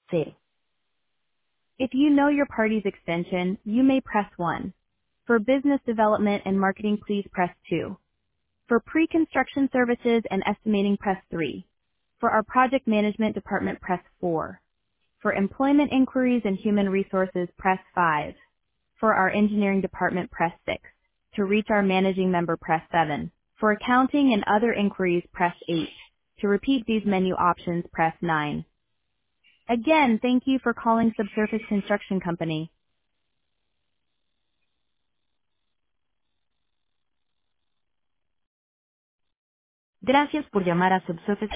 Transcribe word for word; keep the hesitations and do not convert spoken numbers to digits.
cero. If you know your party's extension, you may press one. For business development and marketing, please press two. For pre-construction services and estimating, press three. For our project management department, press four. For employment inquiries and human resources, press five. For our engineering department, press six. To reach our managing member, press seven. For accounting and other inquiries, press eight. To repeat these menu options, press nine. Again, thank you for calling Subsurface Construction Company. Gracias por llamar a Subsurface